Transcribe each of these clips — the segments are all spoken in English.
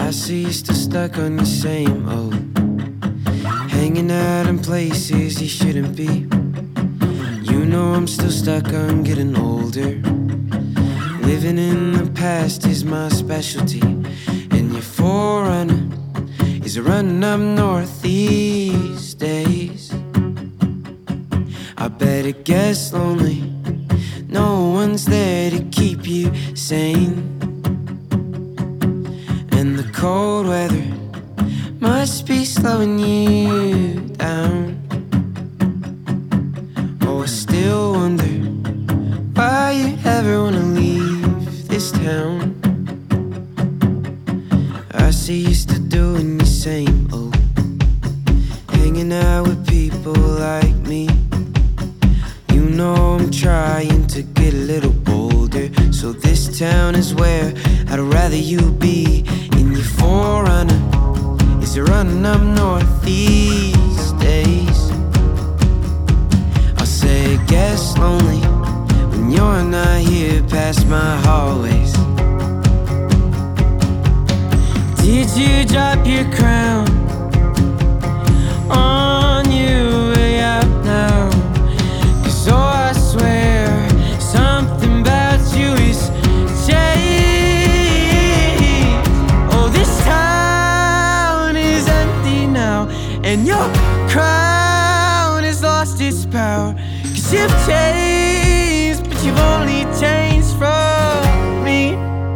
I see you still stuck on your same old, hanging out in places you shouldn't be. You know I'm still stuck on getting older. Living in the past is my specialty, and your forerunner is running up north these days. I bet it gets lonely, no one's there to keep you sane. And the cold weather must be slowing you down. Oh, I still wonder why you ever wanna leave this town. I see you still doing your same old, hanging out with people like me. You know I'm trying to get a little bolder, so this town is where I'd rather you be. In your forerunner is running up north these days. I'll say it gets lonely when you're not here past my hallways. Did you drop your crown on your way out now? 'Cause oh, I swear something about you is changed. Oh, this town is empty now, and your crown has lost its power. 'Cause you've changed, but you've only changed from me.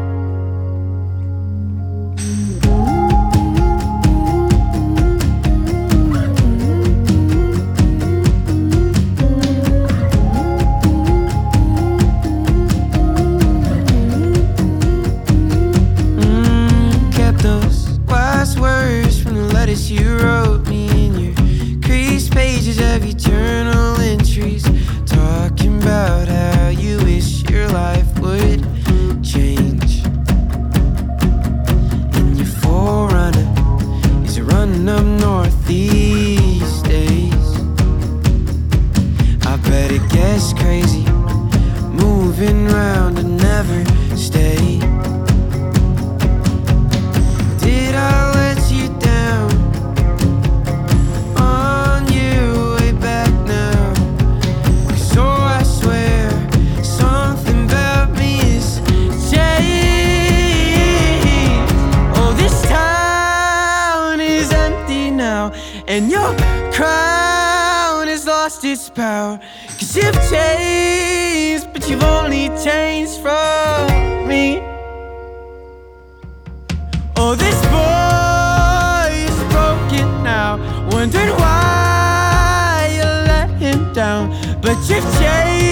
You wrote me in your creased pages of your journal entries, talking about how you wish your life would change. And your forerunner is running up north these days. I bet it gets crazy, moving round and never stay. Did I let you down? And your crown has lost its power. 'Cause you've changed, but you've only changed from me. Oh, this boy is broken now, wondering why you let him down. But you've changed.